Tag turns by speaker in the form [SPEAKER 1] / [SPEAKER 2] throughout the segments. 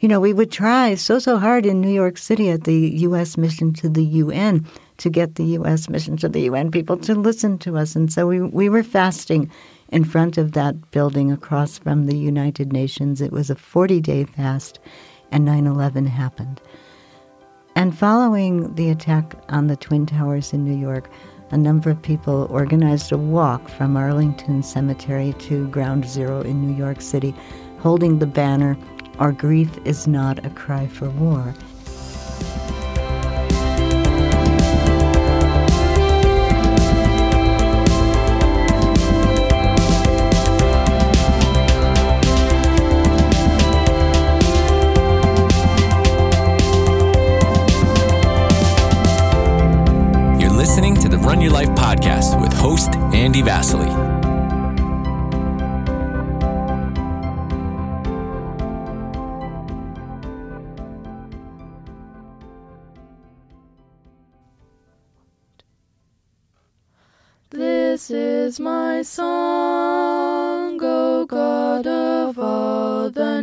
[SPEAKER 1] we would try so hard in New York City at the U.S. mission to the UN to get the U.S. mission to the UN people to listen to us. And so we were fasting in front of that building across from the United Nations. It was a 40-day fast, and 9/11 happened. And following the attack on the Twin Towers in New York, a number of people organized a walk from Arlington Cemetery to Ground Zero in New York City, holding the banner, "Our grief is not a cry for war."
[SPEAKER 2] Listening to the Run Your Life podcast with host Andy Vasily.
[SPEAKER 3] This is my song, O God of all the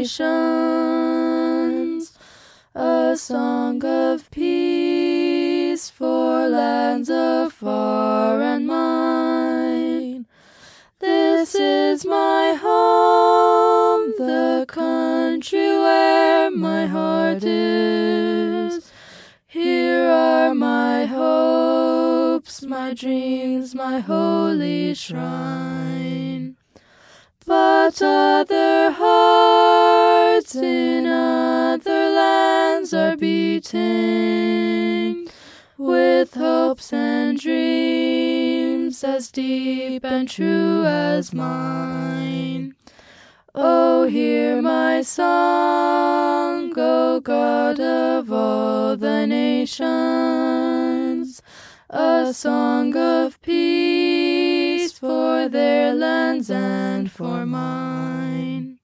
[SPEAKER 3] nations, a song of peace for lands afar and mine. This is my home, the country where my heart is. Here are my hopes, my dreams, my holy shrine. But other hearts in other lands are beating with hopes and dreams as deep and true as mine. Oh, hear my song, O God of all the nations, a song of peace for their lands and for mine.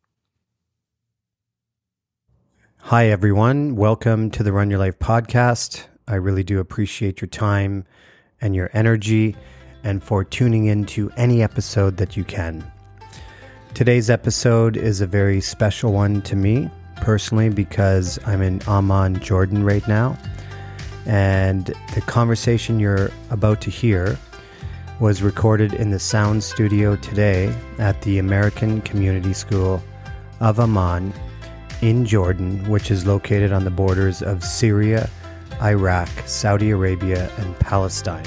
[SPEAKER 4] Hi, everyone. Welcome to the Run Your Life podcast. I really do appreciate your time and your energy and for tuning into any episode that you can. Today's episode is a very special one to me personally because I'm in Amman, Jordan right now. And the conversation you're about to hear was recorded in the sound studio today at the American Community School of Amman in Jordan, which is located on the borders of Syria, Iraq, Saudi Arabia, and Palestine.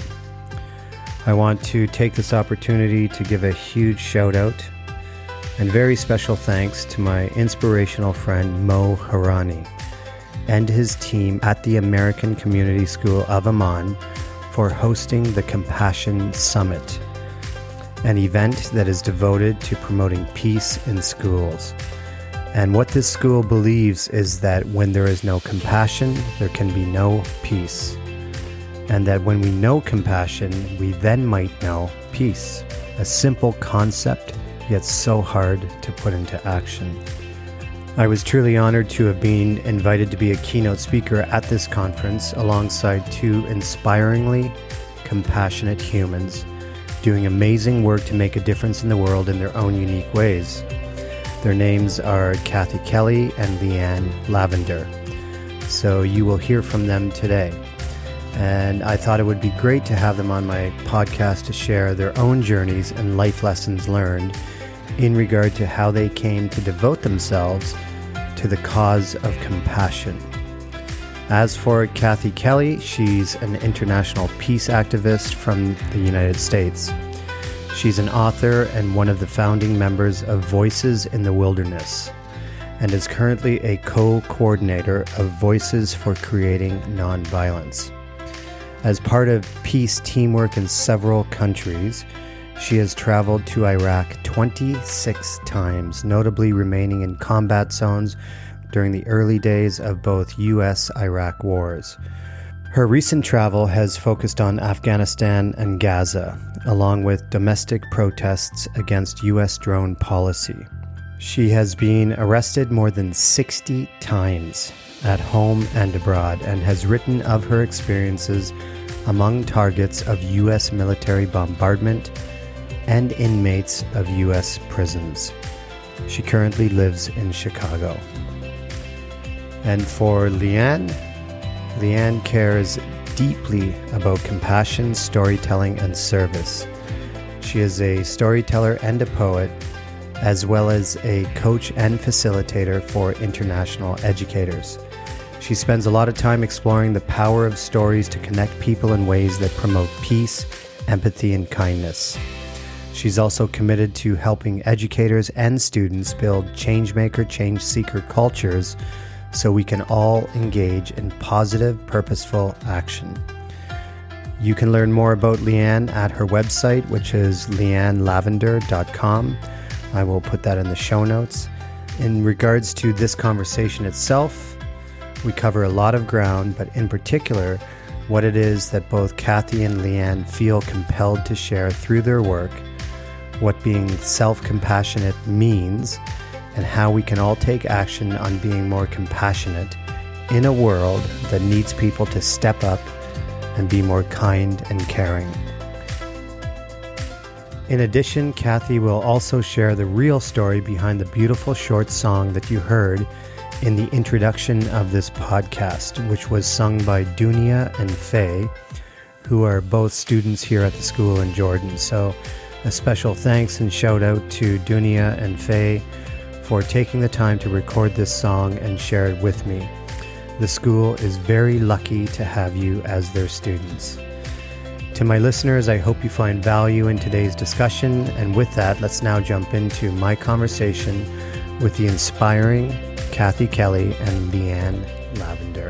[SPEAKER 4] I want to take this opportunity to give a huge shout out and very special thanks to my inspirational friend Mo Harani and his team at the American Community School of Amman for hosting the Compassion Summit, an event that is devoted to promoting peace in schools. And what this school believes is that when there is no compassion, there can be no peace. And that when we know compassion, we then might know peace. A simple concept, yet so hard to put into action. I was truly honored to have been invited to be a keynote speaker at this conference alongside two inspiringly compassionate humans doing amazing work to make a difference in the world in their own unique ways. Their names are Kathy Kelly and Leanne Lavender. So you will hear from them today. And I thought it would be great to have them on my podcast to share their own journeys and life lessons learned in regard to how they came to devote themselves to the cause of compassion. As for Kathy Kelly, she's an international peace activist from the United States. She's an author and one of the founding members of Voices in the Wilderness, and is currently a co-coordinator of Voices for Creating Nonviolence. As part of peace teamwork in several countries, she has traveled to Iraq 26 times, notably remaining in combat zones during the early days of both U.S.-Iraq wars. Her recent travel has focused on Afghanistan and Gaza, along with domestic protests against U.S. drone policy. She has been arrested more than 60 times at home and abroad, and has written of her experiences among targets of U.S. military bombardment and inmates of U.S. prisons. She currently lives in Chicago. And for Leanne cares deeply about compassion, storytelling, and service. She is a storyteller and a poet, as well as a coach and facilitator for international educators. She spends a lot of time exploring the power of stories to connect people in ways that promote peace, empathy, and kindness. She's also committed to helping educators and students build changemaker, change-seeker cultures so we can all engage in positive, purposeful action. You can learn more about Leanne at her website, which is leannelavender.com. I will put that in the show notes. In regards to this conversation itself, we cover a lot of ground, but in particular, what it is that both Kathy and Leanne feel compelled to share through their work, what being self-compassionate means, and how we can all take action on being more compassionate in a world that needs people to step up and be more kind and caring. In addition, Kathy will also share the real story behind the beautiful short song that you heard in the introduction of this podcast, which was sung by Dunia and Faye, who are both students here at the school in Jordan. So a special thanks and shout out to Dunia and Faye for taking the time to record this song and share it with me. The school is very lucky to have you as their students. To my listeners, I hope you find value in today's discussion. And with that, let's now jump into my conversation with the inspiring Kathy Kelly and Leanne Lavender.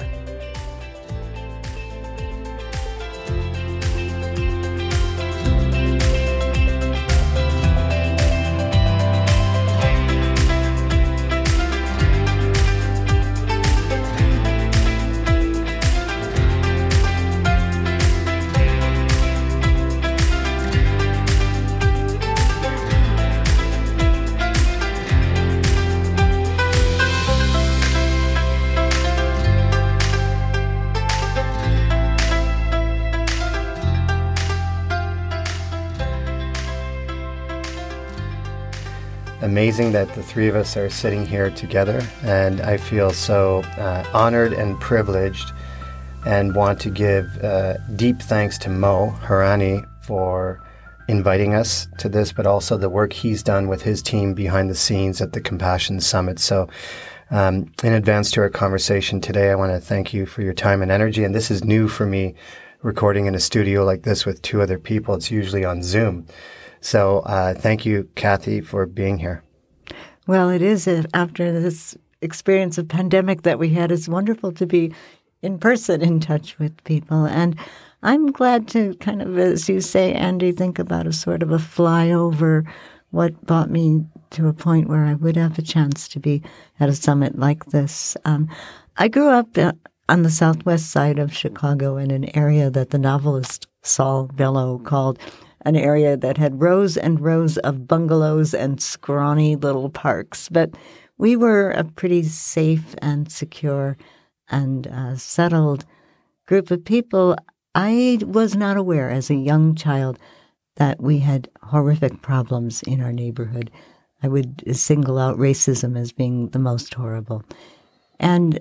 [SPEAKER 4] Amazing that the three of us are sitting here together, and I feel so honored and privileged, and want to give deep thanks to Mo Harani for inviting us to this, but also the work he's done with his team behind the scenes at the Compassion Summit. So in advance to our conversation today, I want to thank you for your time and energy. And this is new for me, recording in a studio like this with two other people. It's usually on Zoom. So thank you, Kathy, for being here.
[SPEAKER 1] Well, it is after this experience of pandemic that we had. It's wonderful to be in person in touch with people. And I'm glad to kind of, as you say, Andy, think about a sort of a flyover, what brought me to a point where I would have a chance to be at a summit like this. I grew up on the southwest side of Chicago in an area that the novelist Saul Bellow called an area that had rows and rows of bungalows and scrawny little parks. But we were a pretty safe and secure and settled group of people. I was not aware as a young child that we had horrific problems in our neighborhood. I would single out racism as being the most horrible. And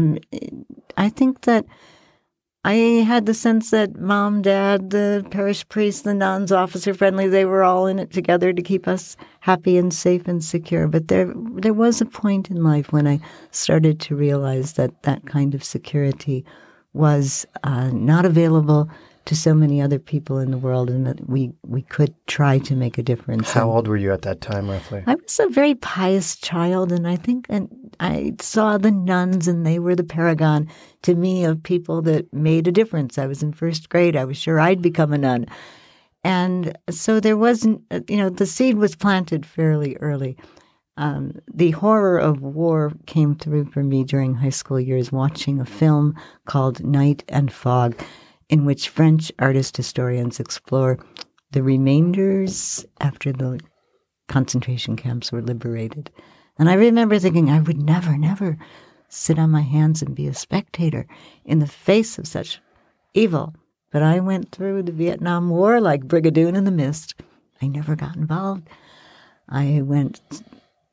[SPEAKER 1] I think that I had the sense that Mom, Dad, the parish priest, the nuns, Officer Friendly, they were all in it together to keep us happy and safe and secure. But there was a point in life when I started to realize that that kind of security was not available to so many other people in the world, and that we could try to make a difference.
[SPEAKER 4] How old were you at that time, roughly?
[SPEAKER 1] I was a very pious child, and I saw the nuns, and they were the paragon to me of people that made a difference. I was in first grade. I was sure I'd become a nun. And so there wasn't, the seed was planted fairly early. The horror of war came through for me during high school years, watching a film called Night and Fog, in which French artist historians explore the remainders after the concentration camps were liberated. And I remember thinking I would never sit on my hands and be a spectator in the face of such evil. But I went through the Vietnam War like Brigadoon in the mist. I never got involved. I went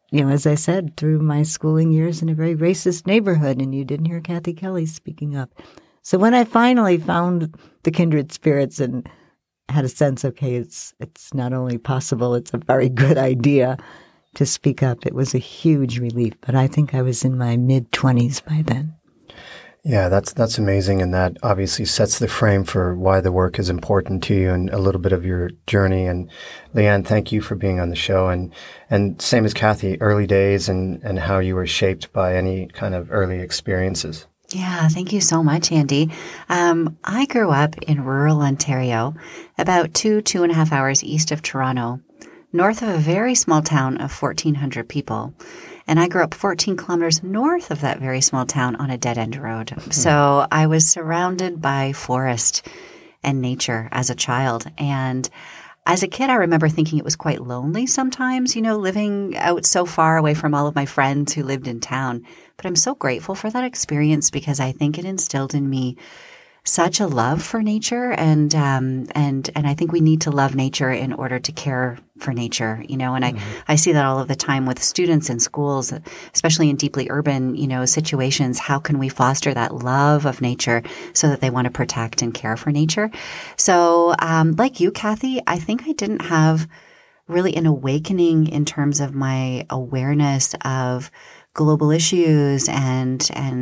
[SPEAKER 1] as I said, through my schooling years in a very racist neighborhood, and you didn't hear Kathy Kelly speaking up. So when I finally found the kindred spirits and had a sense, okay, it's not only possible, it's a very good idea to speak up, it was a huge relief. But I think I was in my mid-20s by then.
[SPEAKER 4] Yeah, that's amazing, and that obviously sets the frame for why the work is important to you and a little bit of your journey. And Leanne, thank you for being on the show. And same as Kathy, early days and how you were shaped by any kind of early experiences.
[SPEAKER 5] Yeah, thank you so much, Andy. I grew up in rural Ontario, about 2.5 hours east of Toronto, north of a very small town of 1,400 people. And I grew up 14 kilometers north of that very small town on a dead-end road. So I was surrounded by forest and nature as a child. And as a kid, I remember thinking it was quite lonely sometimes, living out so far away from all of my friends who lived in town. But I'm so grateful for that experience because I think it instilled in me such a love for nature, and I think we need to love nature in order to care for nature, and I see that all of the time with students in schools, especially in deeply urban, situations. How can we foster that love of nature so that they want to protect and care for nature? So, like you, Kathy, I think I didn't have really an awakening in terms of my awareness of global issues and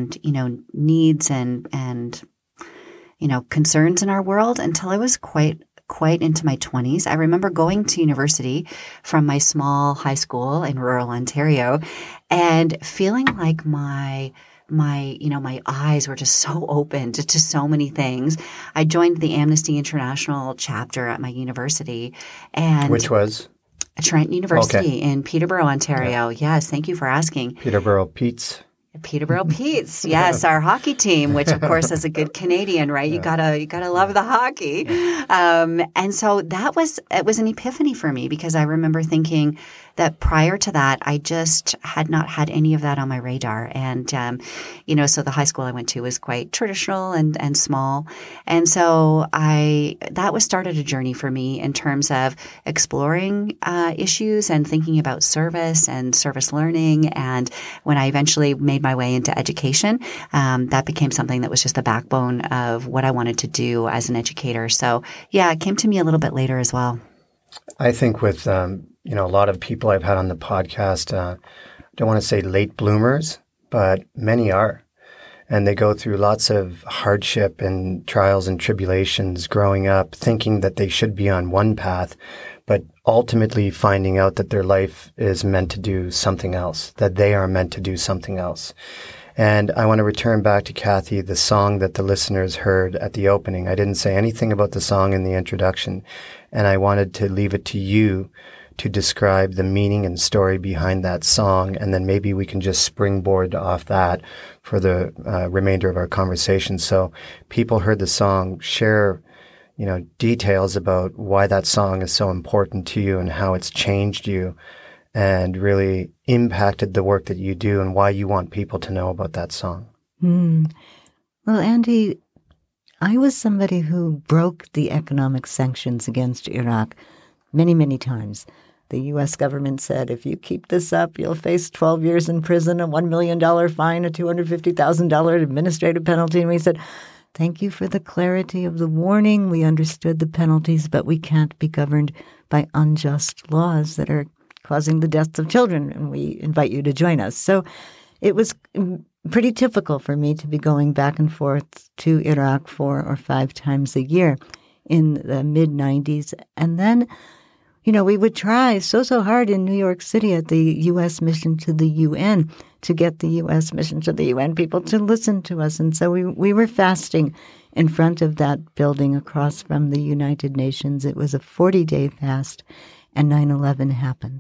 [SPEAKER 5] needs and concerns in our world until I was quite into my 20s. I remember going to university from my small high school in rural Ontario and feeling like my eyes were just so open to so many things. I joined the Amnesty International chapter at my university. And
[SPEAKER 4] which was?
[SPEAKER 5] Trent University in Peterborough, Ontario. Yeah. Yes, thank you for asking.
[SPEAKER 4] Peterborough Petes.
[SPEAKER 5] Peterborough Petes, yes, our hockey team, which of course is a good Canadian, right? You gotta love the hockey, and so it was an epiphany for me because I remember thinking that prior to that, I just had not had any of that on my radar, and so the high school I went to was quite traditional and small, and so that started a journey for me in terms of exploring issues and thinking about service and service learning, and when I eventually made my way into education, that became something that was just the backbone of what I wanted to do as an educator. So yeah, it came to me a little bit later as well.
[SPEAKER 4] I think with, a lot of people I've had on the podcast, don't want to say late bloomers, but many are. And they go through lots of hardship and trials and tribulations growing up, thinking that they should be on one path, but ultimately finding out that their life is meant to do something else, that they are meant to do something else. And I want to return back to Kathy, the song that the listeners heard at the opening. I didn't say anything about the song in the introduction, and I wanted to leave it to you to describe the meaning and story behind that song, and then maybe we can just springboard off that for the remainder of our conversation. So people heard the song, share details about why that song is so important to you and how it's changed you and really impacted the work that you do and why you want people to know about that song.
[SPEAKER 1] Well, Andy, I was somebody who broke the economic sanctions against Iraq many, many times. The U.S. government said, if you keep this up, you'll face 12 years in prison, a $1 million fine, a $250,000 administrative penalty. And we said, thank you for the clarity of the warning. We understood the penalties, but we can't be governed by unjust laws that are causing the deaths of children, and we invite you to join us. So it was pretty typical for me to be going back and forth to Iraq 4 or 5 times a year in the mid-90s. And then, we would try so hard in New York City at the U.S. mission to the UN to get the U.S. mission to the UN people to listen to us. And so we were fasting in front of that building across from the United Nations. It was a 40-day fast, and 9/11 happened.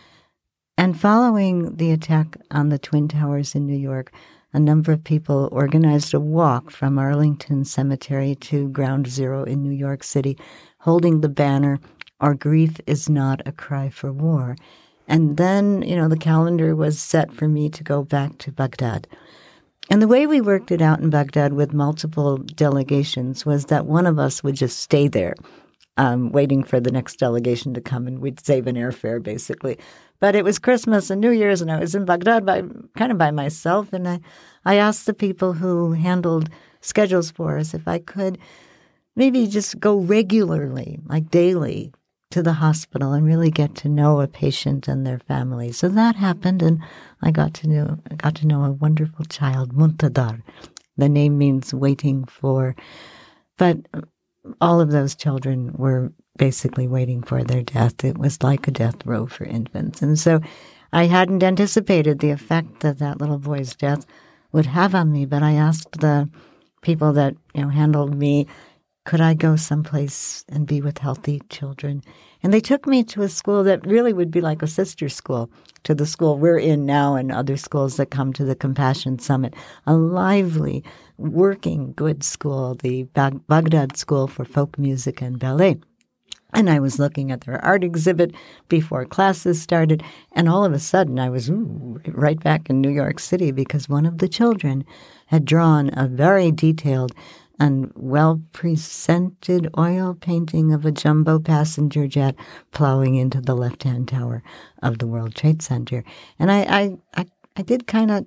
[SPEAKER 1] And following the attack on the Twin Towers in New York, a number of people organized a walk from Arlington Cemetery to Ground Zero in New York City, holding the banner, "Our grief is not a cry for war." And then, the calendar was set for me to go back to Baghdad. And the way we worked it out in Baghdad with multiple delegations was that one of us would just stay there waiting for the next delegation to come, and we'd save an airfare, basically. But it was Christmas and New Year's, and I was in Baghdad by myself, and I asked the people who handled schedules for us if I could maybe just go regularly, like daily, to the hospital and really get to know a patient and their family. So that happened, and I got to know a wonderful child, Muntadar. The name means waiting for, but all of those children were basically waiting for their death. It was like a death row for infants. And so I hadn't anticipated the effect that that little boy's death would have on me, but I asked the people that handled me, could I go someplace and be with healthy children? And they took me to a school that really would be like a sister school to the school we're in now and other schools that come to the Compassion Summit. A lively, working, good school, the Baghdad School for Folk Music and Ballet. And I was looking at their art exhibit before classes started, and all of a sudden I was right back in New York City because one of the children had drawn a very detailed and well-presented oil painting of a jumbo passenger jet plowing into the left-hand tower of the World Trade Center. And I did kind of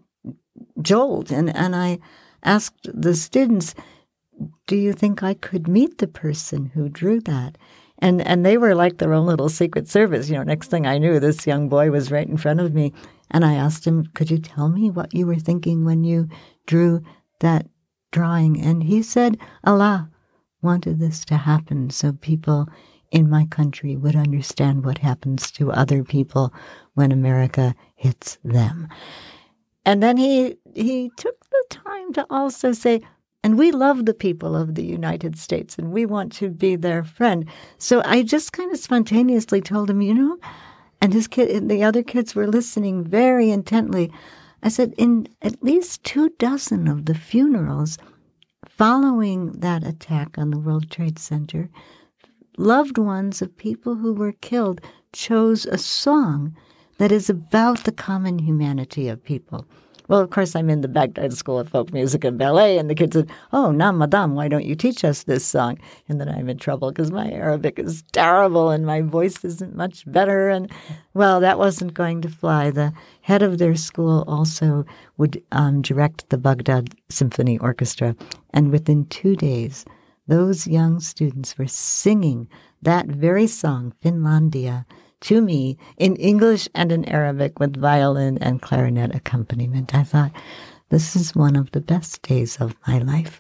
[SPEAKER 1] jolt, and I asked the students, do you think I could meet the person who drew that? And they were like their own little Secret Service. Next thing I knew, this young boy was right in front of me. And I asked him, could you tell me what you were thinking when you drew that drawing? And he said, Allah wanted this to happen so people in my country would understand what happens to other people when America hits them. And then he took the time to also say, and we love the people of the United States, and we want to be their friend. So I just kind of spontaneously told him, and the other kids were listening very intently. I said, in at least 24 of the funerals following that attack on the World Trade Center, loved ones of people who were killed chose a song that is about the common humanity of people. Well, of course, I'm in the Baghdad School of Folk Music and Ballet, and the kids said, oh, now, madame, why don't you teach us this song? And then I'm in trouble because my Arabic is terrible and my voice isn't much better. And, well, that wasn't going to fly. The head of their school also would direct the Baghdad Symphony Orchestra. And within 2 days, those young students were singing that very song, Finlandia, to me in English and in Arabic with violin and clarinet accompaniment. I thought, this is one of the best days of my life.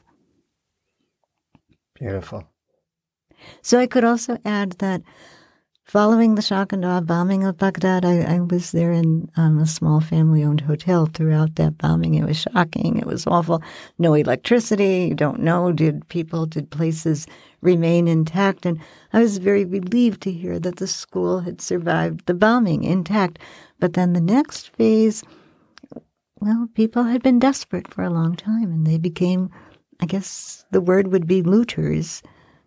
[SPEAKER 4] Beautiful.
[SPEAKER 1] So I could also add that following the shock and awe bombing of Baghdad, I was there in a small family-owned hotel throughout that bombing. It was shocking. It was awful. No electricity. You don't know. Did places remain intact? And I was very relieved to hear that the school had survived the bombing intact. But then the next phase, well, people had been desperate for a long time, and they became, I guess the word would be looters.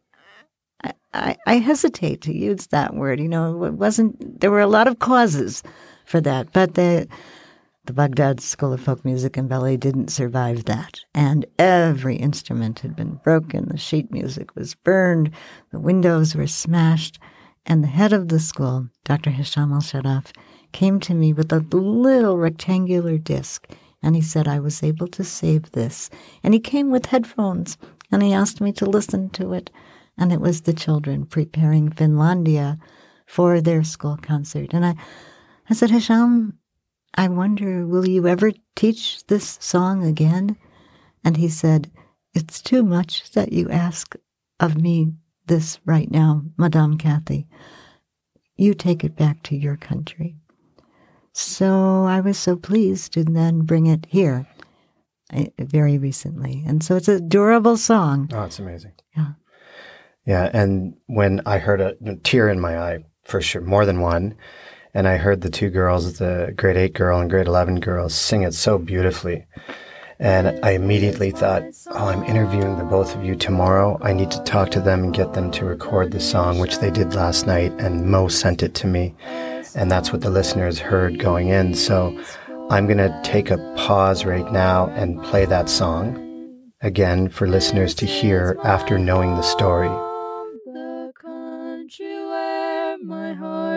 [SPEAKER 1] I hesitate to use that word. It wasn't, there were a lot of causes for that, but the Baghdad School of Folk Music and Ballet didn't survive that. And every instrument had been broken. The sheet music was burned. The windows were smashed. And the head of the school, Dr. Hisham al-Sharaf, came to me with a little rectangular disc. And he said, I was able to save this. And he came with headphones, and he asked me to listen to it. And it was the children preparing Finlandia for their school concert. And I said, Hisham, I wonder, will you ever teach this song again? And he said, it's too much that you ask of me this right now, Madame Kathy. You take it back to your country. So I was so pleased to then bring it here very recently. And so it's a durable song.
[SPEAKER 4] Oh, it's amazing.
[SPEAKER 1] Yeah.
[SPEAKER 4] Yeah, and when I heard a tear in my eye, for sure, more than one, and I heard the two girls, the grade 8 girl and grade 11 girl, sing it so beautifully. And I immediately thought, I'm interviewing the both of you tomorrow. I need to talk to them and get them to record the song, which they did last night, and Mo sent it to me. And that's what the listeners heard going in. So I'm going to take a pause right now and play that song again for listeners to hear after knowing the story.
[SPEAKER 3] The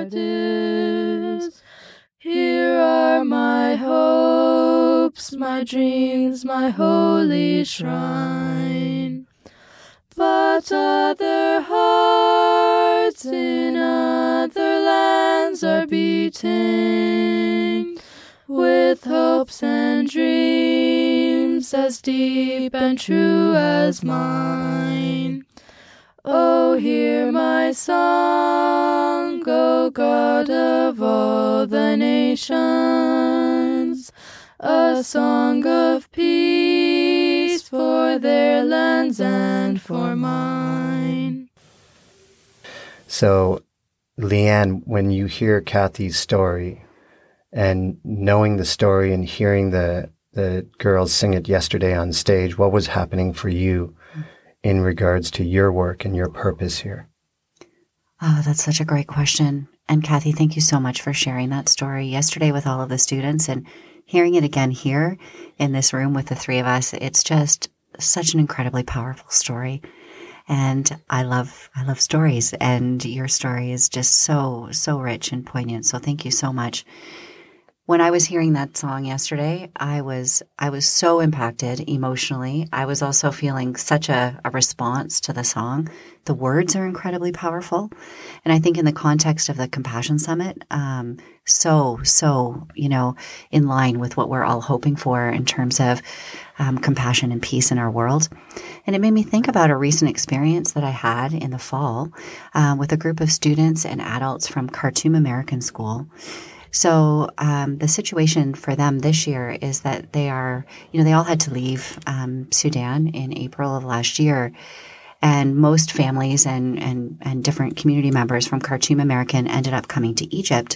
[SPEAKER 3] heart is. Here are my hopes, my dreams, my holy shrine. But other hearts in other lands are beating with hopes and dreams as deep and true as mine. Oh, hear my song, O God of all the nations, a song of peace for their lands and for mine.
[SPEAKER 4] So, Leanne, when you hear Kathy's story and knowing the story and hearing the girls sing it yesterday on stage, what was happening for you in regards to your work and your purpose here?
[SPEAKER 5] Oh, that's such a great question. And Kathy, thank you so much for sharing that story yesterday with all of the students and hearing it again here in this room with the three of us. It's just such an incredibly powerful story. And I love stories, and your story is just so rich and poignant. So thank you so much. When I was hearing that song yesterday, I was so impacted emotionally. I was also feeling such a response to the song. The words are incredibly powerful. And I think in the context of the Compassion Summit, so in line with what we're all hoping for in terms of compassion and peace in our world. And it made me think about a recent experience that I had in the fall with a group of students and adults from Khartoum American School. So the situation for them this year is that they all had to leave Sudan in April of last year. And most families and different community members from Khartoum American ended up coming to Egypt.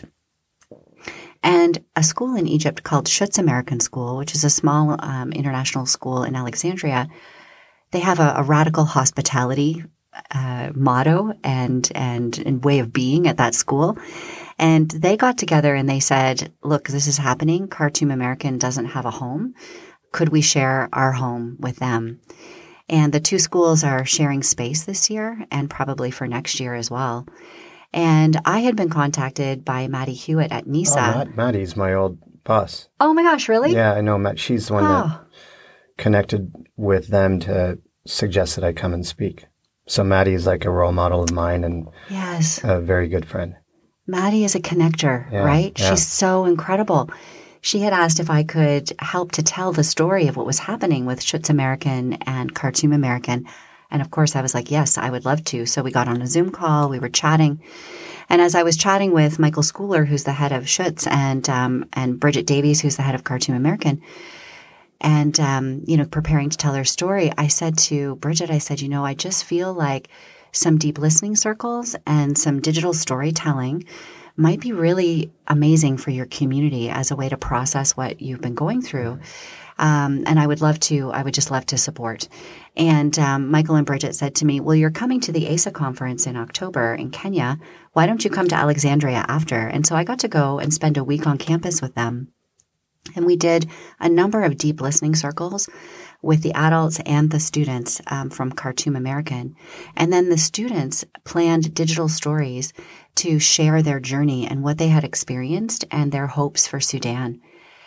[SPEAKER 5] And a school in Egypt called Schutz American School, which is a small international school in Alexandria, they have a radical hospitality motto and way of being at that school. And they got together and they said, look, this is happening. Khartoum American doesn't have a home. Could we share our home with them? And the two schools are sharing space this year and probably for next year as well. And I had been contacted by Maddie Hewitt at NISA.
[SPEAKER 4] Oh, Maddie's my old boss.
[SPEAKER 5] Oh my gosh, really?
[SPEAKER 4] Yeah, I know Matt. She's the one that connected with them to suggest that I come and speak. So Maddie is like a role model of mine and
[SPEAKER 5] yes,
[SPEAKER 4] a very good friend.
[SPEAKER 5] Maddie is a connector, right? Yeah. She's so incredible. She had asked if I could help to tell the story of what was happening with Schutz American and Khartoum American. And of course, I was like, yes, I would love to. So we got on a Zoom call. We were chatting. And as I was chatting with Michael Schooler, who's the head of Schutz, and Bridget Davies, who's the head of Khartoum American, and, preparing to tell her story, I said to Bridget, I just feel like some deep listening circles and some digital storytelling might be really amazing for your community as a way to process what you've been going through. And I would just love to support. And Michael and Bridget said to me, well, you're coming to the ASA conference in October in Kenya. Why don't you come to Alexandria after? And so I got to go and spend a week on campus with them. And we did a number of deep listening circles with the adults and the students from Khartoum American. And then the students planned digital stories to share their journey and what they had experienced and their hopes for Sudan.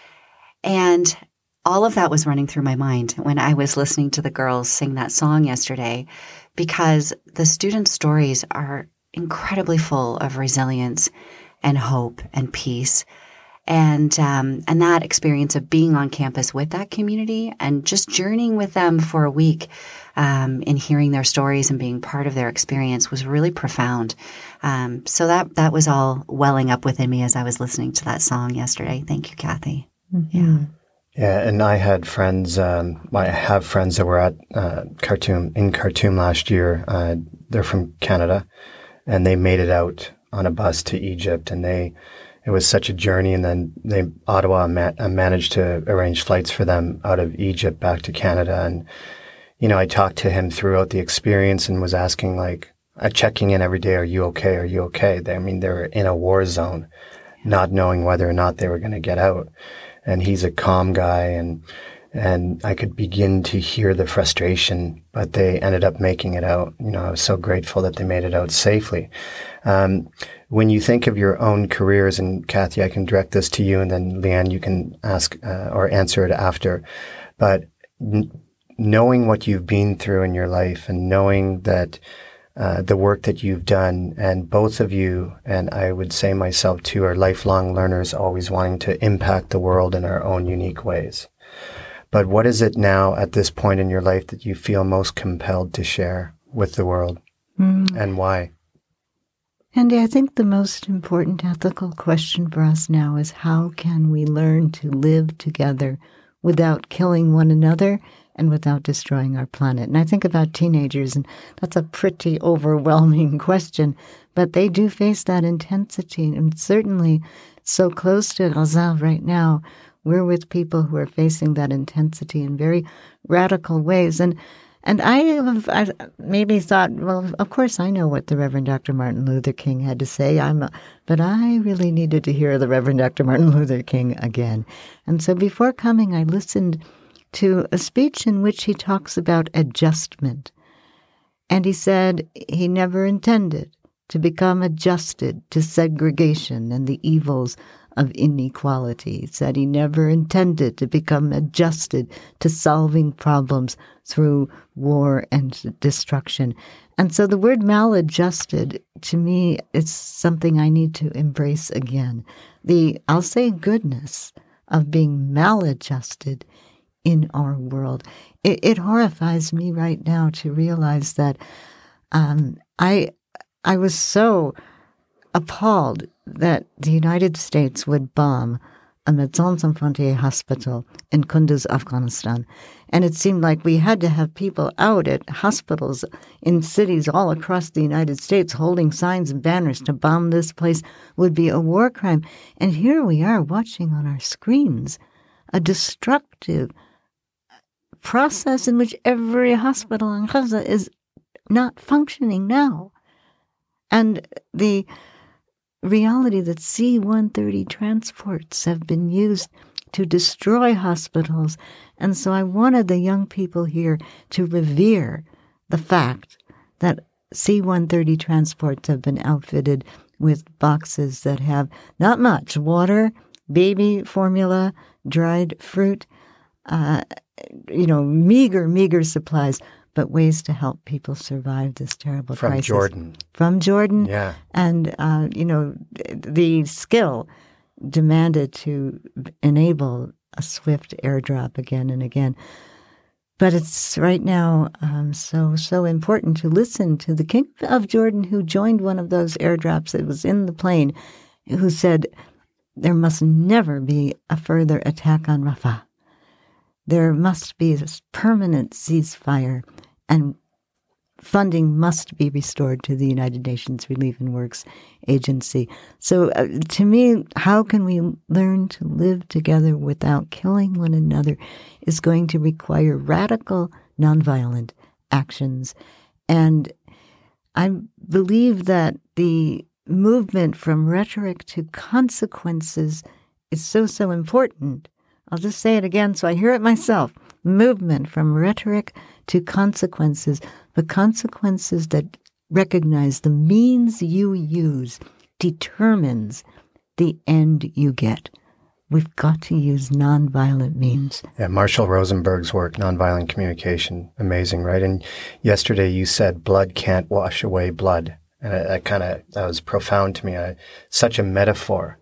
[SPEAKER 5] And all of that was running through my mind when I was listening to the girls sing that song yesterday, because the students' stories are incredibly full of resilience and hope and peace. And that experience of being on campus with that community and just journeying with them for a week in hearing their stories and being part of their experience was really profound. So that was all welling up within me as I was listening to that song yesterday. Thank you, Kathy. Mm-hmm. Yeah.
[SPEAKER 4] Yeah, and I had friends, I have friends that were at Khartoum last year. They're from Canada, and they made it out on a bus to Egypt, and it was such a journey. And then Ottawa managed to arrange flights for them out of Egypt back to Canada. And, I talked to him throughout the experience and was asking, checking in every day, are you okay? Are you okay? They were in a war zone, not knowing whether or not they were going to get out. And he's a calm guy. And and I could begin to hear the frustration, but they ended up making it out. I was so grateful that they made it out safely. When you think of your own careers, and Kathy, I can direct this to you, and then Leanne, you can ask or answer it after. But knowing what you've been through in your life, and knowing that the work that you've done, and both of you, and I would say myself too, are lifelong learners, always wanting to impact the world in our own unique ways. But what is it now at this point in your life that you feel most compelled to share with the world, and why?
[SPEAKER 1] Andy, I think the most important ethical question for us now is how can we learn to live together without killing one another and without destroying our planet? And I think about teenagers, and that's a pretty overwhelming question, but they do face that intensity. And certainly so close to Gaza right now, we're with people who are facing that intensity in very radical ways. And I maybe thought, well, of course I know what the Reverend Dr. Martin Luther King had to say. But I really needed to hear the Reverend Dr. Martin Luther King again. And so before coming, I listened to a speech in which he talks about adjustment. And he said he never intended to become adjusted to segregation and the evils of inequality. He said he never intended to become adjusted to solving problems through war and destruction. And so the word maladjusted, to me, is something I need to embrace again. I'll say goodness of being maladjusted in our world. It horrifies me right now to realize that I was so appalled that the United States would bomb a Médecins Sans Frontières hospital in Kunduz, Afghanistan. And it seemed like we had to have people out at hospitals in cities all across the United States holding signs and banners to bomb this place would be a war crime. And here we are watching on our screens a destructive process in which every hospital in Gaza is not functioning now. And the reality that C-130 transports have been used to destroy hospitals. And so I wanted the young people here to revere the fact that C-130 transports have been outfitted with boxes that have not much water, baby formula, dried fruit, meager supplies, but ways to help people survive this terrible crisis. From Jordan.
[SPEAKER 4] Yeah.
[SPEAKER 1] And, the skill demanded to enable a swift airdrop again and again. But it's right now so important to listen to the King of Jordan, who joined one of those airdrops that was in the plane, who said there must never be a further attack on Rafah. There must be a permanent ceasefire, and funding must be restored to the United Nations Relief and Works Agency. So to me, how can we learn to live together without killing one another is going to require radical, nonviolent actions. And I believe that the movement from rhetoric to consequences is so important. I'll just say it again so I hear it myself. Movement from rhetoric to consequences, but consequences that recognize the means you use determines the end you get. We've got to use nonviolent means.
[SPEAKER 4] Yeah, Marshall Rosenberg's work, Nonviolent Communication, amazing, right? And yesterday you said blood can't wash away blood. And that was profound to me. Such a metaphor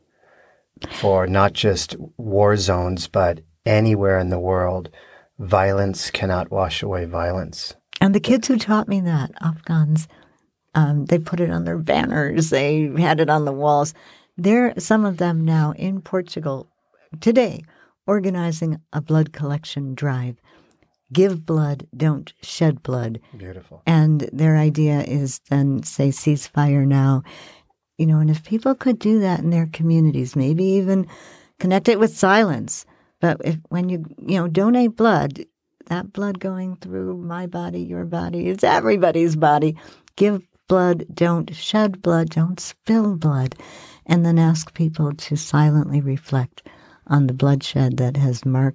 [SPEAKER 4] for not just war zones, but anywhere in the world. Violence cannot wash away violence.
[SPEAKER 1] And the kids who taught me that, Afghans, they put it on their banners. They had it on the walls. Some of them now in Portugal today organizing a blood collection drive. Give blood, don't shed blood.
[SPEAKER 4] Beautiful.
[SPEAKER 1] And their idea is then say ceasefire now. And if people could do that in their communities, maybe even connect it with silence. But when you donate blood, that blood going through my body, your body, it's everybody's body. Give blood, don't shed blood, don't spill blood. And then ask people to silently reflect on the bloodshed that has marked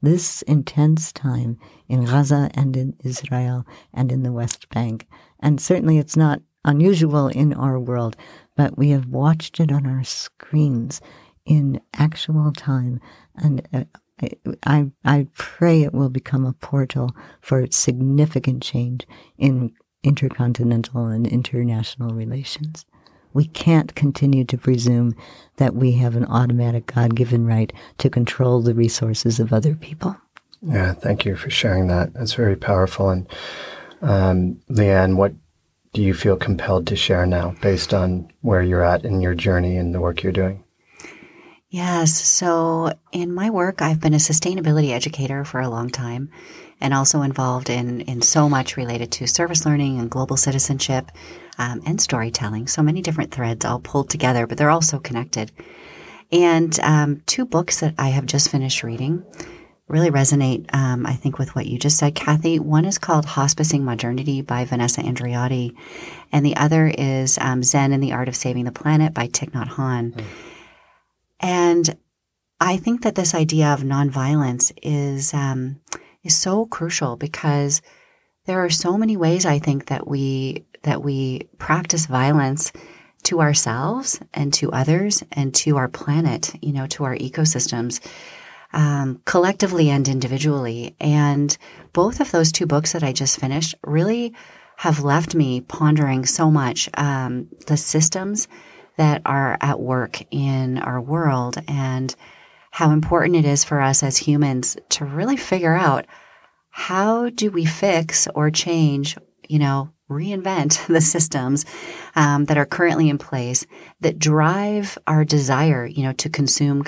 [SPEAKER 1] this intense time in Gaza and in Israel and in the West Bank. And certainly it's not unusual in our world, but we have watched it on our screens in actual time. And I pray it will become a portal for significant change in intercontinental and international relations. We can't continue to presume that we have an automatic God-given right to control the resources of other people.
[SPEAKER 4] Yeah, thank you for sharing that. That's very powerful. And Leanne, what do you feel compelled to share now based on where you're at in your journey and the work you're doing?
[SPEAKER 5] Yes. So in my work, I've been a sustainability educator for a long time and also involved in so much related to service learning and global citizenship and storytelling. So many different threads all pulled together, but they're all so connected. And two books that I have just finished reading really resonate, I think, with what you just said, Kathy. One is called Hospicing Modernity by Vanessa Andreotti, and the other is Zen and the Art of Saving the Planet by Thich Nhat Hanh. And I think that this idea of nonviolence is so crucial because there are so many ways, I think, that we practice violence to ourselves and to others and to our planet, to our ecosystems, collectively and individually. And both of those two books that I just finished really have left me pondering so much the systems that are at work in our world and how important it is for us as humans to really figure out how do we fix or change, reinvent the systems that are currently in place that drive our desire, to consume.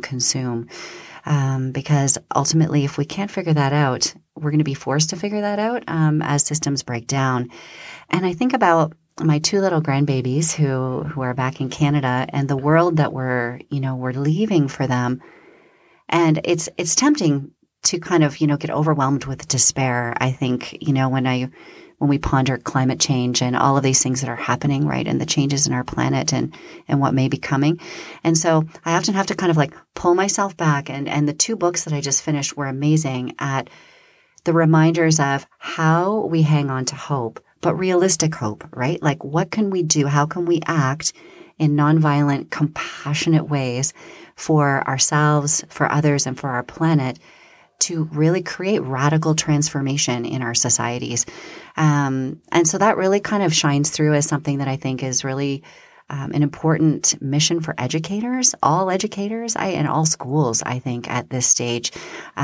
[SPEAKER 5] Because ultimately, if we can't figure that out, we're going to be forced to figure that out as systems break down. And I think about my two little grandbabies who are back in Canada and the world that we're leaving for them. And it's tempting to kind of, get overwhelmed with despair. I think, when we ponder climate change and all of these things that are happening, right, and the changes in our planet and what may be coming. And so I often have to kind of like pull myself back. And the two books that I just finished were amazing at the reminders of how we hang on to hope, but realistic hope, right? Like, what can we do? How can we act in nonviolent, compassionate ways for ourselves, for others, and for our planet to really create radical transformation in our societies? And so that really kind of shines through as something that I think is really an important mission for educators, all educators, and all schools, I think, at this stage.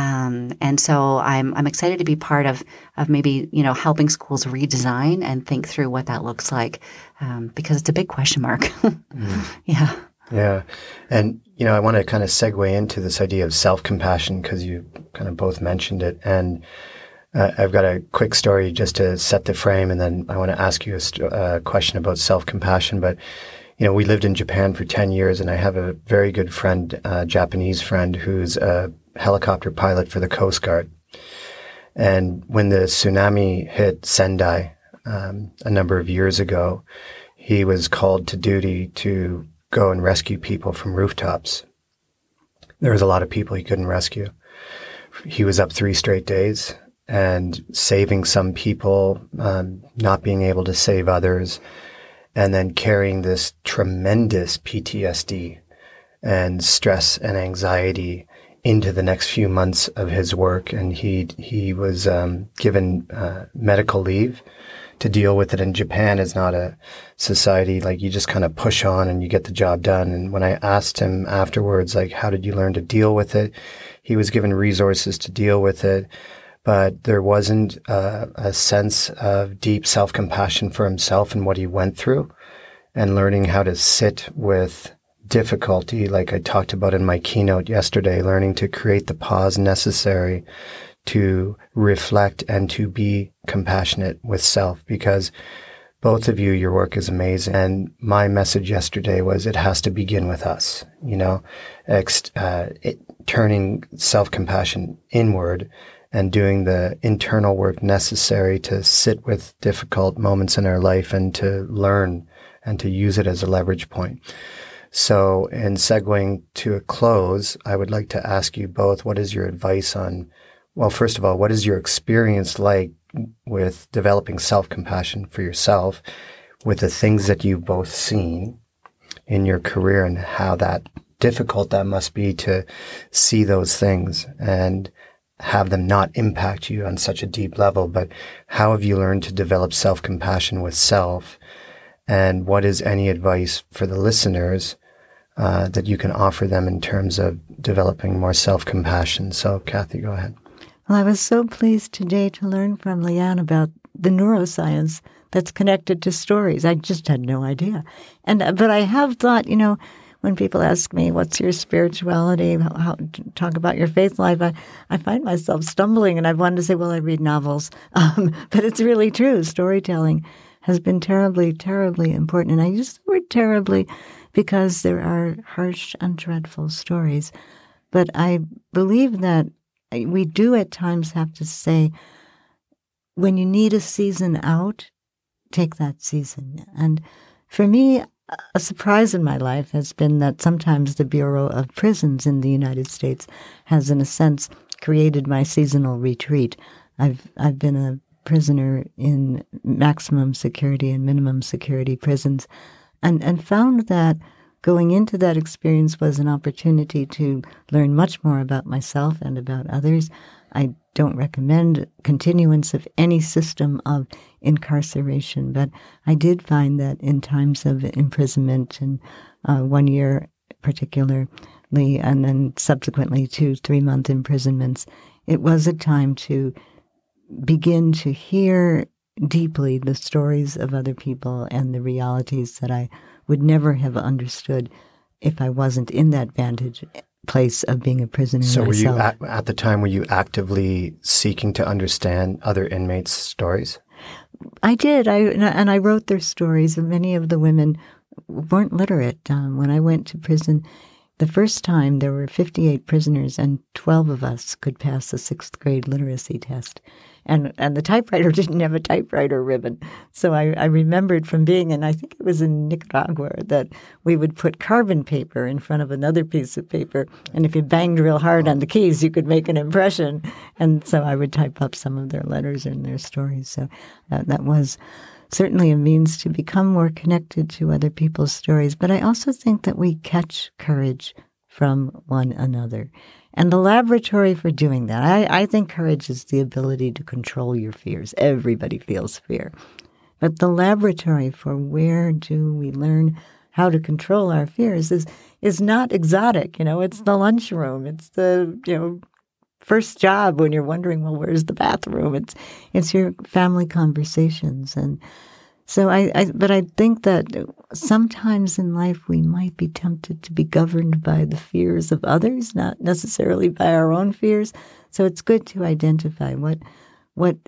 [SPEAKER 5] And so I'm excited to be part of maybe, helping schools redesign and think through what that looks like, because it's a big question mark. Yeah.
[SPEAKER 4] Yeah. And, I want to kind of segue into this idea of self-compassion because you kind of both mentioned it. And I've got a quick story just to set the frame, and then I want to ask you a question about self-compassion. But, we lived in Japan for 10 years, and I have a very good friend, Japanese friend, who's a helicopter pilot for the Coast Guard. And when the tsunami hit Sendai a number of years ago, he was called to duty to go and rescue people from rooftops. There was a lot of people he couldn't rescue. He was up 3 straight days and saving some people, not being able to save others, and then carrying this tremendous PTSD and stress and anxiety into the next few months of his work. And he was given medical leave to deal with it. And Japan is not a society like you just kind of push on and you get the job done. And when I asked him afterwards, like, how did you learn to deal with it? He was given resources to deal with it, but there wasn't a sense of deep self-compassion for himself and what he went through, and learning how to sit with difficulty, like I talked about in my keynote yesterday, learning to create the pause necessary to reflect and to be compassionate with self, because both of you, your work is amazing. And my message yesterday was it has to begin with us, turning self-compassion inward and doing the internal work necessary to sit with difficult moments in our life and to learn and to use it as a leverage point. So in segueing to a close, I would like to ask you both, what is your advice on, well, first of all, what is your experience like with developing self-compassion for yourself with the things that you've both seen in your career and how difficult that must be to see those things and have them not impact you on such a deep level, but how have you learned to develop self-compassion with self? And what is any advice for the listeners that you can offer them in terms of developing more self-compassion? So, Kathy, go ahead.
[SPEAKER 1] Well, I was so pleased today to learn from Leanne about the neuroscience that's connected to stories. I just had no idea. But I have thought, when people ask me, what's your spirituality, how talk about your faith life, I find myself stumbling, and I've wanted to say, well, I read novels. But it's really true. Storytelling has been terribly, terribly important. And I use the word terribly because there are harsh and dreadful stories. But I believe that we do at times have to say, when you need a season out, take that season. And for me, a surprise in my life has been that sometimes the Bureau of Prisons in the United States has, in a sense, created my seasonal retreat. I've been a prisoner in maximum security and minimum security prisons, and found that going into that experience was an opportunity to learn much more about myself and about others. I don't recommend continuance of any system of incarceration, but I did find that in times of imprisonment, and 1 year particularly, and then subsequently 2-3 month imprisonments, it was a time to begin to hear deeply the stories of other people and the realities that I would never have understood if I wasn't in that vantage place of being a prisoner
[SPEAKER 4] myself.
[SPEAKER 1] So
[SPEAKER 4] were you, at the time, were you actively seeking to understand other inmates' stories?
[SPEAKER 1] I did. I wrote their stories. Many of the women weren't literate. When I went to prison, the first time there were 58 prisoners and 12 of us could pass the 6th grade literacy test. And the typewriter didn't have a typewriter ribbon. So I remembered from being in, I think it was in Nicaragua, that we would put carbon paper in front of another piece of paper. And if you banged real hard on the keys, you could make an impression. And so I would type up some of their letters and their stories. So that was certainly a means to become more connected to other people's stories. But I also think that we catch courage from one another. And the laboratory for doing that, I think courage is the ability to control your fears. Everybody feels fear. But the laboratory for where do we learn how to control our fears is not exotic. It's the lunchroom. It's the, first job when you're wondering, well, where's the bathroom? It's your family conversations. And so but I think that sometimes in life we might be tempted to be governed by the fears of others, not necessarily by our own fears. So it's good to identify what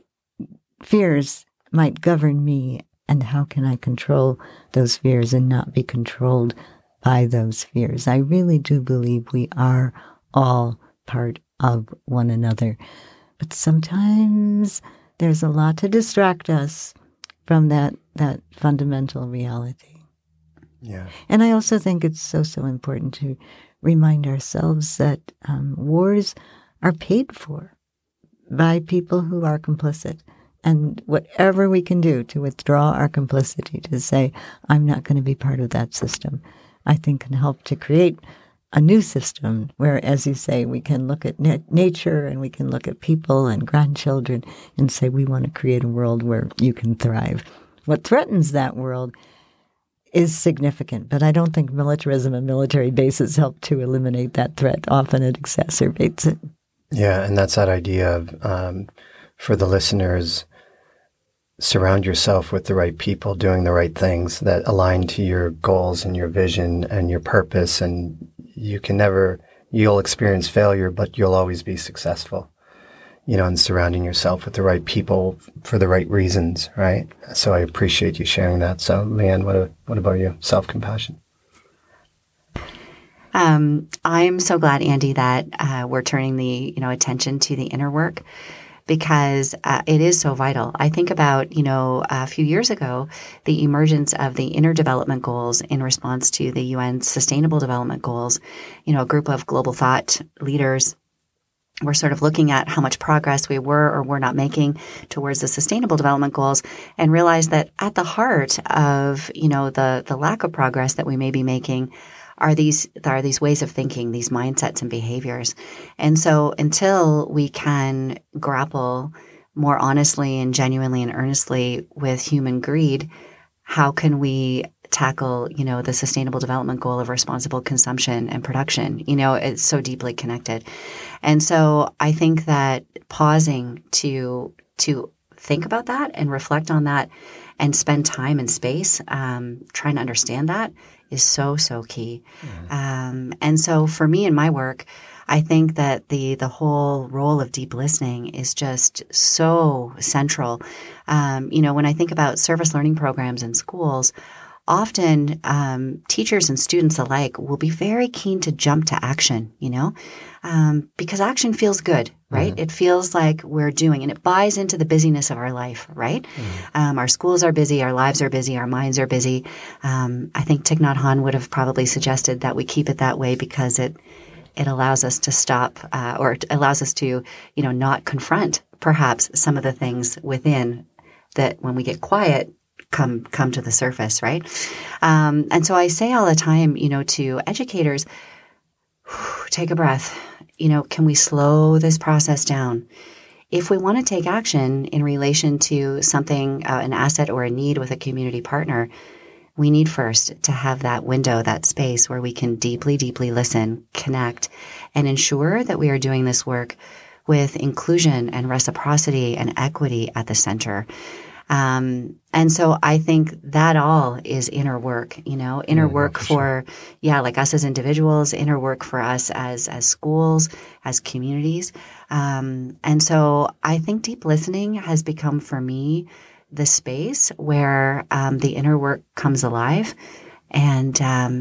[SPEAKER 1] fears might govern me and how can I control those fears and not be controlled by those fears. I really do believe we are all part of one another. But sometimes there's a lot to distract us from that fundamental reality.
[SPEAKER 4] Yeah.
[SPEAKER 1] And I also think it's so important to remind ourselves that wars are paid for by people who are complicit. And whatever we can do to withdraw our complicity, to say, I'm not going to be part of that system, I think can help to create a new system where, as you say, we can look at nature and we can look at people and grandchildren and say, we want to create a world where you can thrive. What threatens that world is significant, but I don't think militarism and military bases help to eliminate that threat. Often it exacerbates it.
[SPEAKER 4] Yeah, and that's that idea of, for the listeners, surround yourself with the right people doing the right things that align to your goals and your vision and your purpose, and you'll experience failure, but you'll always be successful, and surrounding yourself with the right people for the right reasons, right? So I appreciate you sharing that. So Leanne, what about you? Self-compassion?
[SPEAKER 5] I'm so glad, Andy, that we're turning the attention to the inner work, because it is so vital. I think about, a few years ago, the emergence of the Inner Development Goals in response to the UN Sustainable Development Goals. A group of global thought leaders were sort of looking at how much progress we were or were not making towards the Sustainable Development Goals, and realized that at the heart of, the lack of progress that we may be making are these ways of thinking, these mindsets and behaviors. And so until we can grapple more honestly and genuinely and earnestly with human greed, how can we tackle, the Sustainable Development Goal of responsible consumption and production? It's so deeply connected. And so I think that pausing to think about that and reflect on that and spend time and space trying to understand that is so, so key. Mm-hmm. And so for me in my work, I think that the whole role of deep listening is just so central. When I think about service learning programs in schools, often teachers and students alike will be very keen to jump to action, because action feels good, right? Mm-hmm. It feels like we're doing, and it buys into the busyness of our life, right? Mm-hmm. Our schools are busy, our lives are busy, our minds are busy. I think Thich Nhat Hanh would have probably suggested that we keep it that way because it allows us to stop, or it allows us to, not confront perhaps some of the things within that when we get quiet, come to the surface, right? And so I say all the time, to educators, take a breath. Can we slow this process down? If we want to take action in relation to something, an asset or a need with a community partner, we need first to have that window, that space where we can deeply, deeply listen, connect, and ensure that we are doing this work with inclusion and reciprocity and equity at the center. And so I think that all is inner work, inner work for like us as individuals, inner work for us as schools, as communities. And so I think deep listening has become for me the space where, the inner work comes alive. And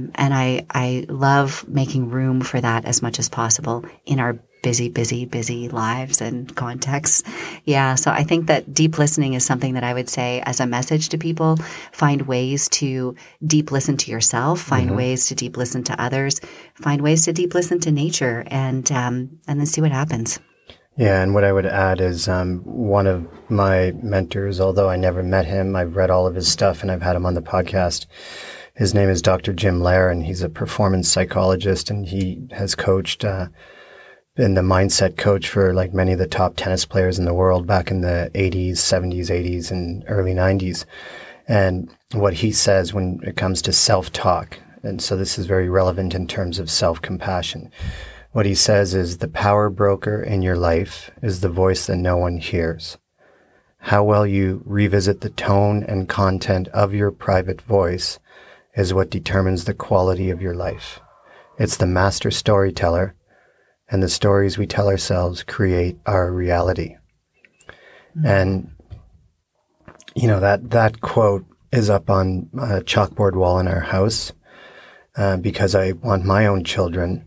[SPEAKER 5] I love making room for that as much as possible in our busy lives and contexts. Yeah. So I think that deep listening is something that I would say as a message to people. Find ways to deep listen to yourself, find ways to deep listen to others, find ways to deep listen to nature, and then see what happens.
[SPEAKER 4] Yeah. And what I would add is, one of my mentors, although I never met him, I've read all of his stuff and I've had him on the podcast. His name is Dr. Jim Loehr, and he's a performance psychologist, and he has coached, been the mindset coach for like many of the top tennis players in the world back in the 80s, 70s, 80s, and early 90s. And what he says when it comes to self-talk, and so this is very relevant in terms of self-compassion. What he says is the power broker in your life is the voice that no one hears. How well you revisit the tone and content of your private voice is what determines the quality of your life. It's the master storyteller, and the stories we tell ourselves create our reality. Mm-hmm. And, that quote is up on a chalkboard wall in our house because I want my own children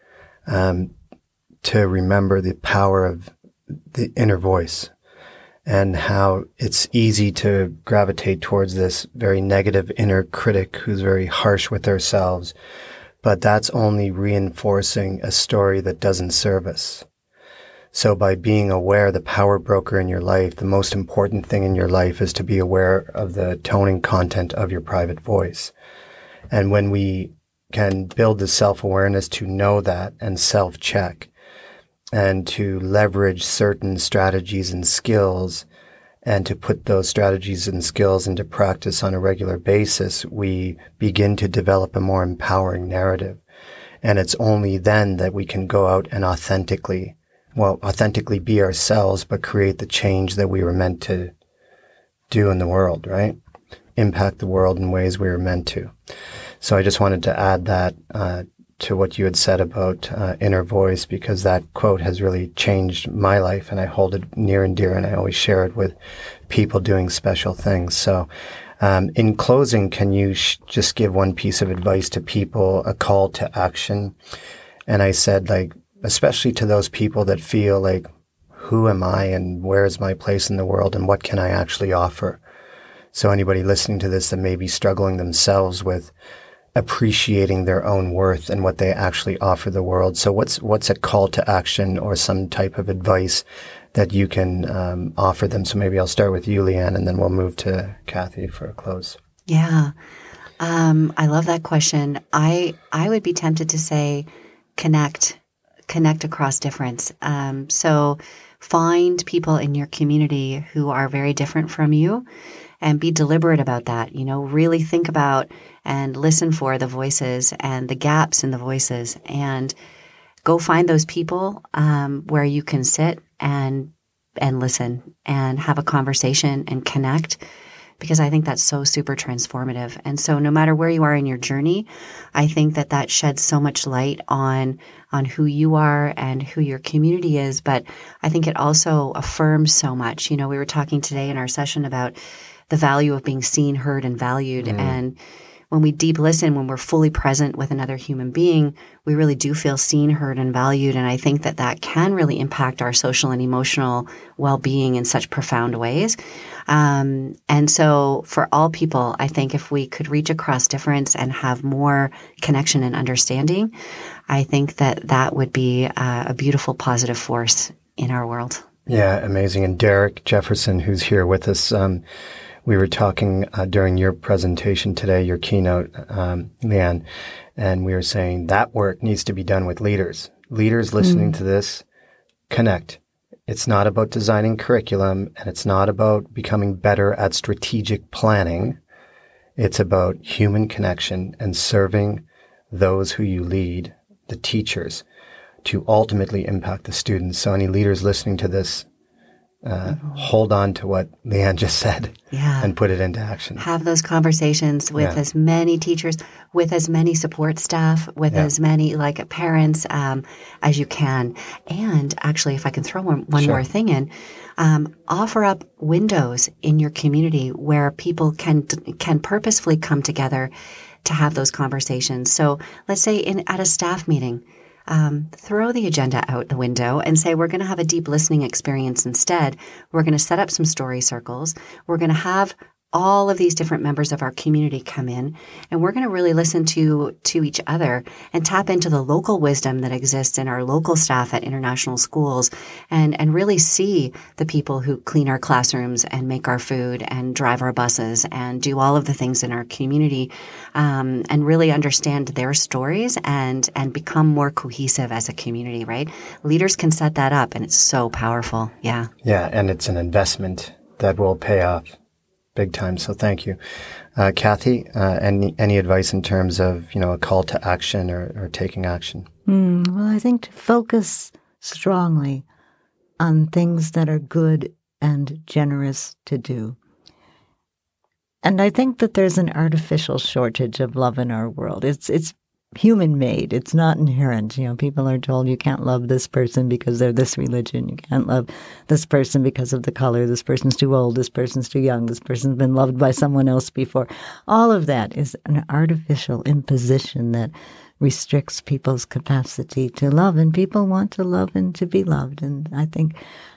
[SPEAKER 4] to remember the power of the inner voice and how it's easy to gravitate towards this very negative inner critic who's very harsh with ourselves. But that's only reinforcing a story that doesn't serve us. So by being aware, the power broker in your life, the most important thing in your life is to be aware of the tone and content of your private voice. And when we can build the self-awareness to know that and self-check and to leverage certain strategies and skills and to put those strategies and skills into practice on a regular basis, we begin to develop a more empowering narrative. And it's only then that we can go out and authentically be ourselves, but create the change that we were meant to do in the world, right? Impact the world in ways we were meant to. So I just wanted to add that to what you had said about inner voice, because that quote has really changed my life, and I hold it near and dear, and I always share it with people doing special things. So in closing, can you just give one piece of advice to people, a call to action? And I said, especially to those people that feel like, who am I and where is my place in the world and what can I actually offer? So anybody listening to this that may be struggling themselves with appreciating their own worth and what they actually offer the world. So what's a call to action or some type of advice that you can offer them? So maybe I'll start with you, Leanne, and then we'll move to Kathy for a close.
[SPEAKER 5] Yeah. I love that question. I would be tempted to say connect across difference. So find people in your community who are very different from you and be deliberate about that. Really think about and listen for the voices and the gaps in the voices, and go find those people where you can sit and listen and have a conversation and connect, because I think that's so super transformative. And so no matter where you are in your journey, I think that sheds so much light on who you are and who your community is. But I think it also affirms so much. We were talking today in our session about the value of being seen, heard, and valued. And when we deep listen, when we're fully present with another human being, we really do feel seen, heard, and valued. And I think that can really impact our social and emotional well-being in such profound ways. And so for all people, I think if we could reach across difference and have more connection and understanding, I think that would be a beautiful positive force in our world.
[SPEAKER 4] Yeah, amazing. And Derek Jefferson, who's here with us, we were talking during your presentation today, your keynote, Leanne, and we were saying that work needs to be done with leaders. Leaders listening to this, connect. It's not about designing curriculum, and it's not about becoming better at strategic planning. It's about human connection and serving those who you lead, the teachers, to ultimately impact the students. So any leaders listening to this, hold on to what Leanne just said and put it into action.
[SPEAKER 5] Have those conversations with as many teachers, with as many support staff, with as many parents as you can. And actually, if I can throw one more thing in, offer up windows in your community where people can purposefully come together to have those conversations. So let's say at a staff meeting, throw the agenda out the window and say, we're going to have a deep listening experience instead. We're going to set up some story circles. We're going to have all of these different members of our community come in, and we're going to really listen to each other and tap into the local wisdom that exists in our local staff at international schools, and really see the people who clean our classrooms and make our food and drive our buses and do all of the things in our community, and really understand their stories and become more cohesive as a community, right? Leaders can set that up, and it's so powerful. Yeah.
[SPEAKER 4] Yeah, and it's an investment that will pay off big time. So thank you. Kathy, any advice in terms of, a call to action or taking action?
[SPEAKER 1] Well, I think to focus strongly on things that are good and generous to do. And I think that there's an artificial shortage of love in our world. It's human-made. It's not inherent. People are told you can't love this person because they're this religion. You can't love this person because of the color. This person's too old. This person's too young. This person's been loved by someone else before. All of that is an artificial imposition that restricts people's capacity to love. And people want to love and to be loved. And I think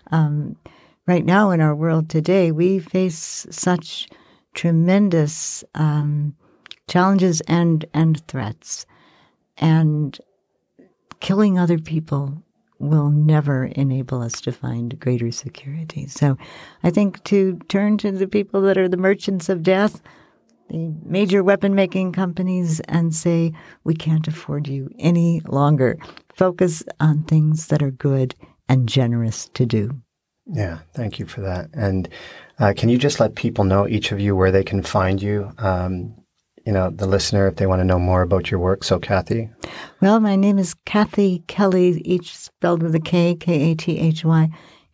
[SPEAKER 1] right now in our world today, we face such tremendous challenges and threats. And killing other people will never enable us to find greater security. So I think to turn to the people that are the merchants of death, the major weapon-making companies, and say, we can't afford you any longer. Focus on things that are good and generous to do.
[SPEAKER 4] Yeah, thank you for that. And can you just let people know, each of you, where they can find you? The listener, if they want to know more about your work. So, Kathy?
[SPEAKER 1] Well, my name is Kathy Kelly, each spelled with a K, Kathy,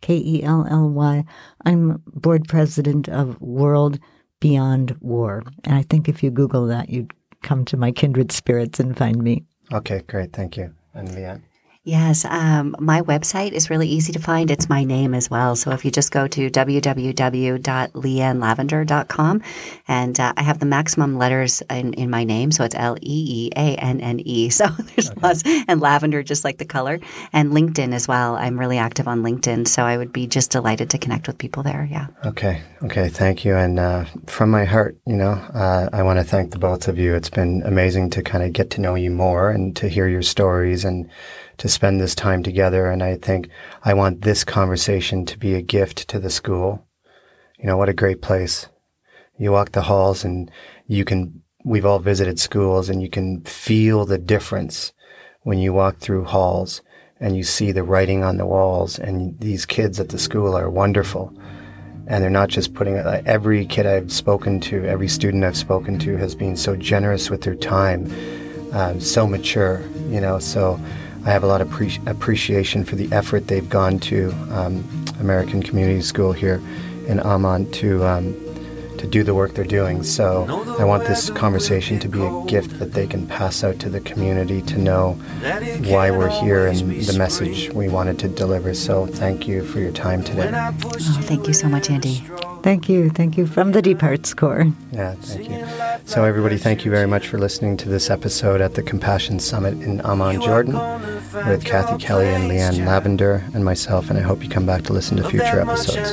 [SPEAKER 1] Kelly. I'm board president of World Beyond War. And I think if you Google that, you'd come to my kindred spirits and find me.
[SPEAKER 4] Okay, great. Thank you. And Leanne?
[SPEAKER 5] Yes, my website is really easy to find. It's my name as well. So if you just go to www.leannelavender.com, and I have the maximum letters in my name, so it's Leeanne. So there's lots, and lavender, just like the color, and LinkedIn as well. I'm really active on LinkedIn, so I would be just delighted to connect with people there. Yeah.
[SPEAKER 4] Okay, thank you. And from my heart, I want to thank the both of you. It's been amazing to kind of get to know you more and to hear your stories and to spend this time together. And I think I want this conversation to be a gift to the school. What a great place. You walk the halls and we've all visited schools, and you can feel the difference when you walk through halls and you see the writing on the walls, and these kids at the school are wonderful. And they're not just every kid I've spoken to, every student I've spoken to has been so generous with their time, so mature, so I have a lot of appreciation for the effort they've gone to American Community School here in Amman to do the work they're doing. So I want this conversation to be a gift that they can pass out to the community to know why we're here and the message we wanted to deliver. So thank you for your time today.
[SPEAKER 5] Oh, thank you so much, Andy.
[SPEAKER 1] Thank you from the Deep Hearts Core.
[SPEAKER 4] Yeah, thank you. So everybody, thank you very much for listening to this episode at the Compassion Summit in Amman, Jordan, with Kathy Kelly and Leanne Lavender and myself, and I hope you come back to listen to future episodes.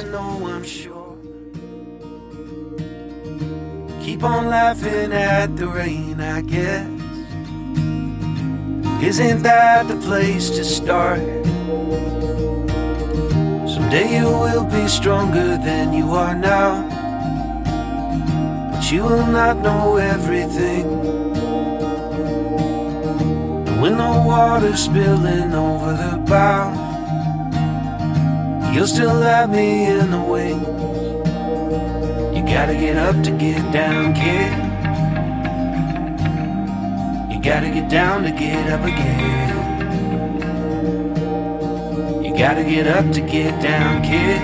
[SPEAKER 6] Keep on laughing at the rain, I guess. Isn't that the place to start? Someday you will be stronger than you are now, but you will not know everything. And when the water's spilling over the bow, you'll still have me in the wings. You gotta get up to get down, kid. You gotta get down to get up again. You gotta get up to get down, kid.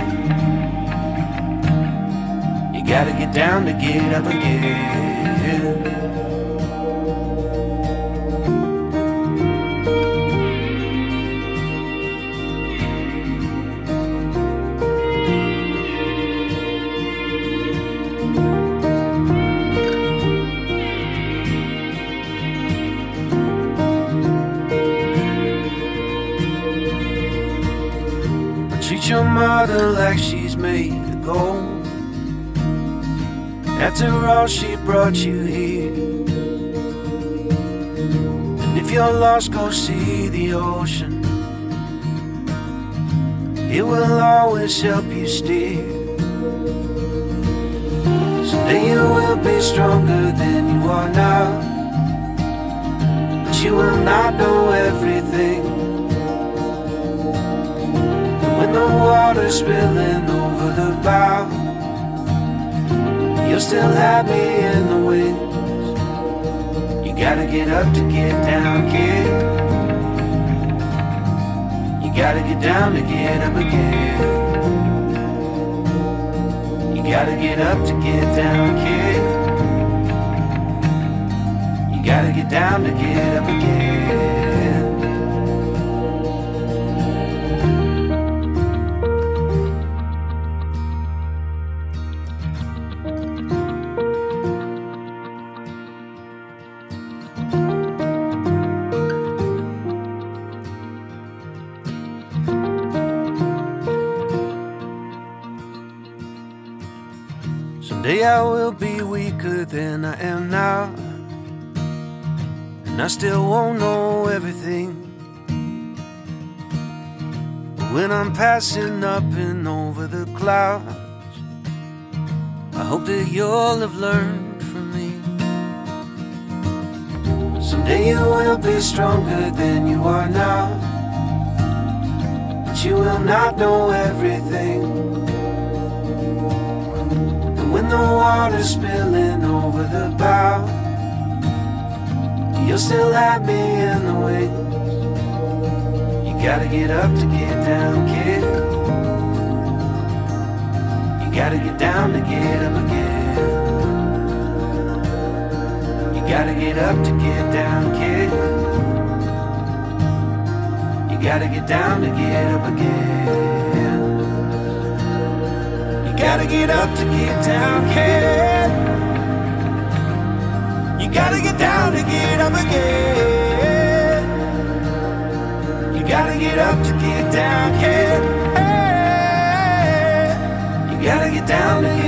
[SPEAKER 6] You gotta get down to get up again. Treat your mother like she's made of gold. After all, she brought you here. And if you're lost, go see the ocean. It will always help you steer. Someday you will be stronger than you are now, but you will not know everything. When the water's spilling over the bow, you'll still have me in the wings. You gotta get up to get down, kid. You gotta get down to get up again. You gotta get up to get down, kid. You gotta get down to get up again. Someday I will be weaker than I am now, and I still won't know everything. But when I'm passing up and over the clouds, I hope that you'll have learned from me. Someday you will be stronger than you are now, but you will not know everything. When the water's spilling over the bow, you'll still have me in the wings. You gotta get up to get down, kid. You gotta get down to get up again. You gotta get up to get down, kid. You gotta get down to get up again. You gotta get up to get down, kid. You gotta get down to get up again. You gotta get up to get down, kid. Hey, you gotta get down to get